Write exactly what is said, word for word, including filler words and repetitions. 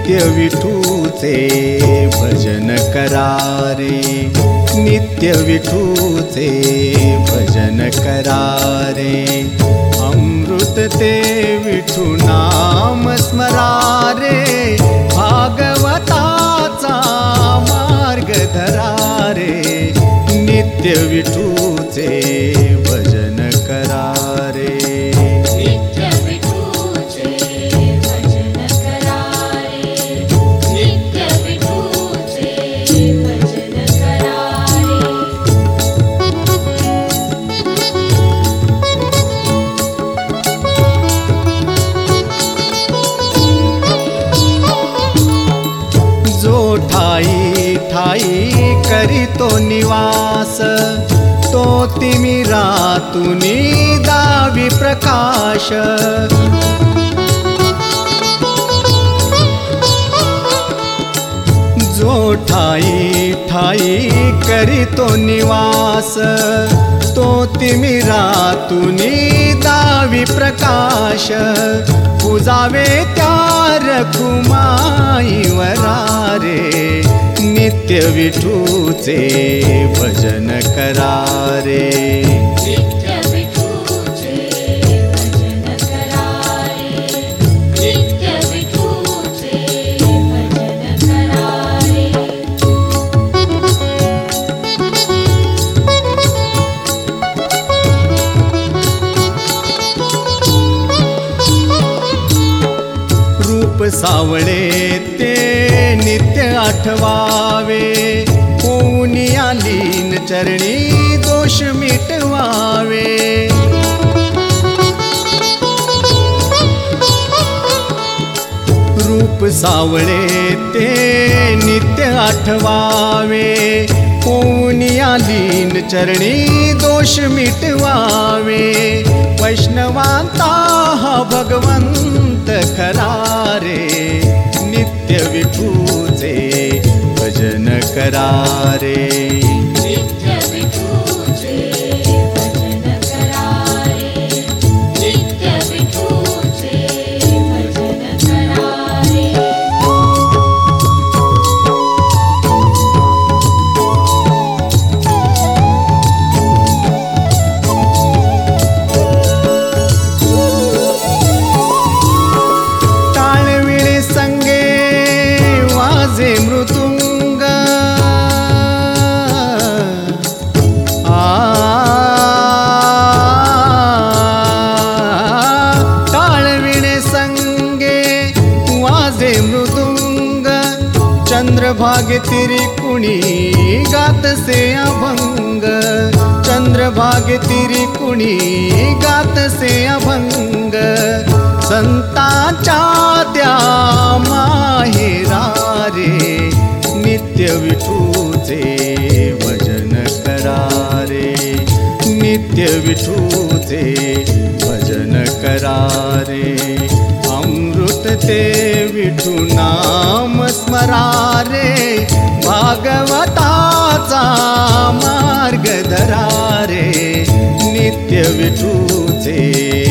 नित्य विठूचे भजन करा रे, नित्य विठूचे भजन करा रे। अमृत ते विठू नाम स्मरा रे, भागवताचा मार्ग धरा रे। नित्य विठूचे भजन करा रे, नित्य विठूचे भजन करा रे, नित्य विठूचे भजन करा रे। जो ठाई ठाई करीतो निवास, तो तिमिरातुनी दावी प्रकाश। जो ठाई ठाई करीतो निवास, तो तिमिरातुनी दावी प्रकाश। पूजावे त्या रखुमाई वरा रे, नित्य विठूचे भजन करा रे। नित्य विठूचे भजन करा रे, नित्य विठूचे भजन करा रे। रूप सावळे ते नित्य आठवावे, होऊन आलीन चरणी दोष मिटवावे। रूप सावळे ते नित्य आठवावे, होऊन आलीन चरणी दोष मिटवावे। वैष्णवांता हा भगवंत खरा रे, नित्य विठूचे भजन करा रे। नित्य विठूचे भजन करा रे, नित्य विठूचे भजन करा रे। टाळविणे संगे वाजे मृदुंग, आ टाळविणे संगे वाजे मृदुंग। चंद्रभागे तिरी कुणी गातसे अभंग, चंद्रभागे तिरी कुणी गातसे अभंग। संतांच्या त्या माहेरा रे, नित्य विठूचे भजन करा रे। नित्य विठूचे भजन करा रे। अमृत ते विठू नाम स्मरा रे, भागवताचा मार्ग धरा रे। नित्य विठूचे